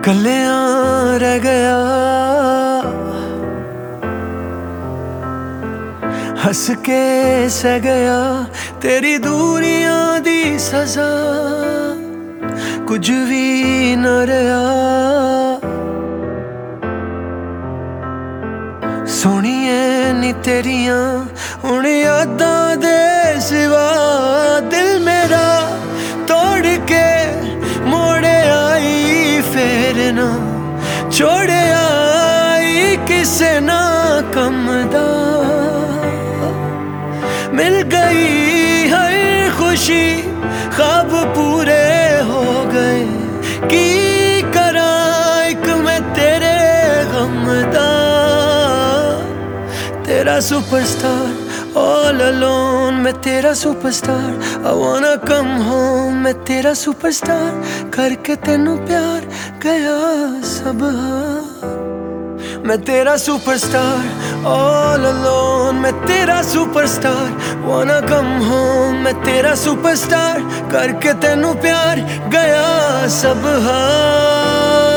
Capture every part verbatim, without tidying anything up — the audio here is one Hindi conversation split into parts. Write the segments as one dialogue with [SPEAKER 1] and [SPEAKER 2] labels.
[SPEAKER 1] कलियां रह गया, हंस के सह गया तेरी दूरियां दी सजा, कुछ भी न रहा। सोनिए नी तेरियां हुण यादां दे सिवा, दिल मेरा तोड़ के मोड़े आई फिर ना छोड़े आई किसे ना कम दा। मिल गई हर खुशी ख्वाब पूरे हो गए, की करा एक मैं तेरे गम दा। तेरा सुपरस्टार ऑल अलोन, मैं तेरा superstar I wanna come home, मैं तेरा सुपरस्टार करके तेनू प्यार गया सब हार। मैं तेरा सुपरस्टार ऑल अलोन, मैं तेरा सुपरस्टार wanna come home, मैं तेरा सुपरस्टार करके तेनू प्यार गया सब हार।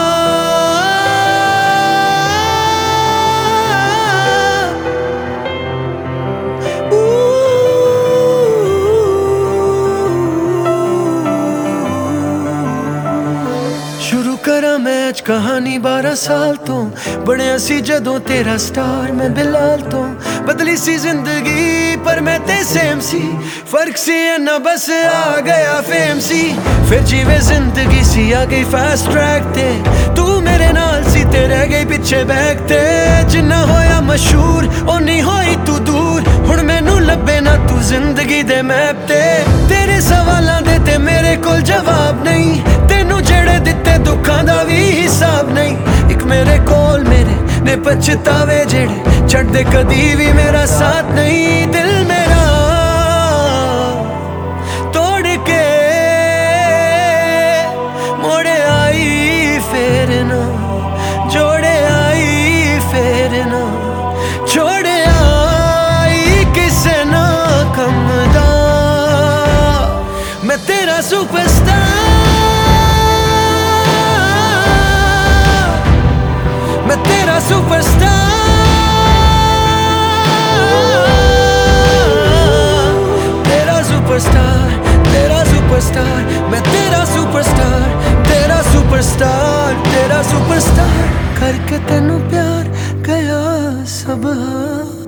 [SPEAKER 1] शुरू करा मैच कहानी बारह साल तो, बड़े सी जदों तेरा स्टार मैं बिलाल तो। बदली सी जिंदगी पर मैं ते सेम सी, फर्क सी है ना बस आ गया फेम सी। फिर जीवे जिंदगी सी आ गई फास्ट ट्रैक ते, तू मेरे नाल सी ते रह गई पिछे बैक ते। जिन्ना होया मशहूर ओनी होई तू दूर, हुण मैनू लभे ना तू जिंदगी दे मैप ते। तेरे सवालां दे ते मेरे कोल जवाब नहीं, तेनू जेड़े दिते दुखां दा भी हिसाब नहीं। एक मेरे कोल मेरे ने पछतावे जेड़े छड्डदे कदी भी मेरा साथ नहीं। दिल मेरा तोड़ के मोड़े आई फिर ना जोड़े आई फिर ना छोड़े आई किसे ना कम दा। मैं तेरा सुपरस्टार, मैं तेरा सुपरस्टार, तेरा सुपरस्टार, तेरा सुपरस्टार, मैं तेरा सुपरस्टार, तेरा सुपरस्टार, तेरा सुपरस्टार करके तेनू प्यार गया सब हार।